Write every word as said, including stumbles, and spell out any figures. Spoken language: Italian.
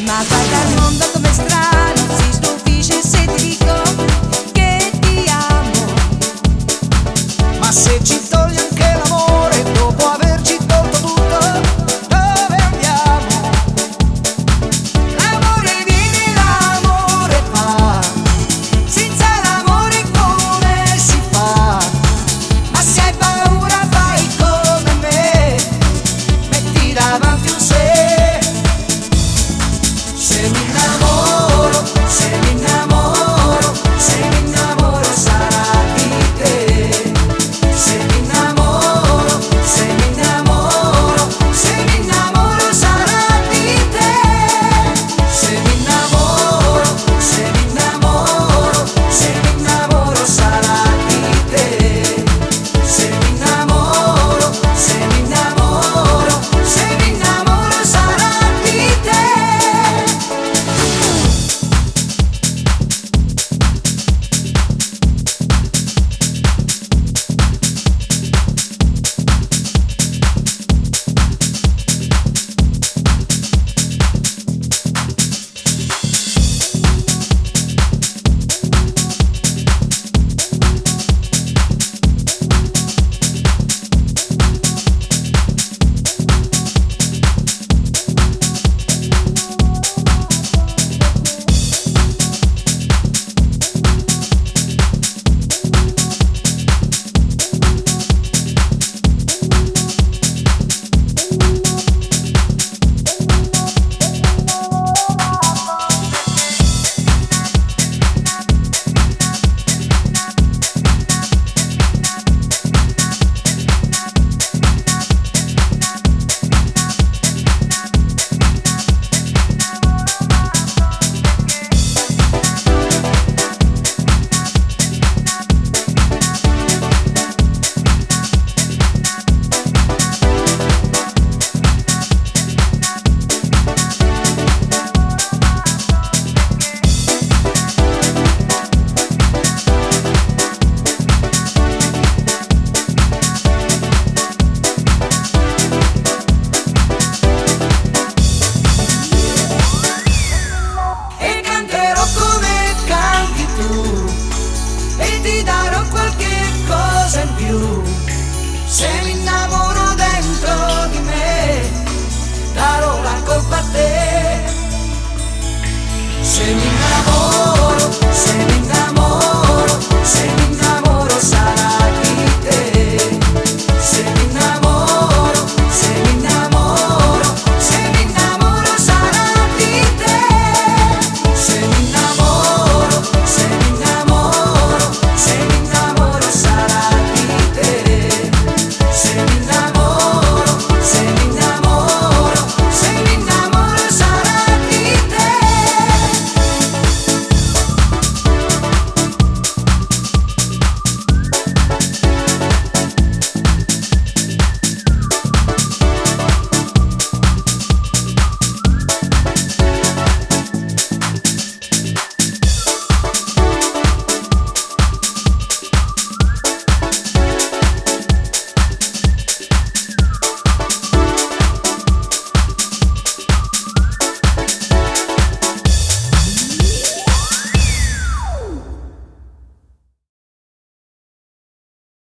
Ma guarda il mondo come è strano, si stupisce se ti dico che ti amo. Ma se ci togli anche l'amore, dopo averci tolto tutto, dove andiamo? L'amore viene, l'amore va, senza l'amore come si fa? Ma se hai paura fai come me, metti davanti un se. Se mi innamoro, se mi innamoro, se mi innamoro sarà di te. Se mi innamoro, se mi innamoro, se mi innamoro sarà di te. Se mi innamoro, se mi innamoro, se mi innamoro sarà di te. Se mi innamoro, se mi innamoro, se mi innamoro sarà di te. E canterò come canti tu, e ti darò qualche cosa in più. Se mi innamoro dentro di me, darò la colpa a te. Se mi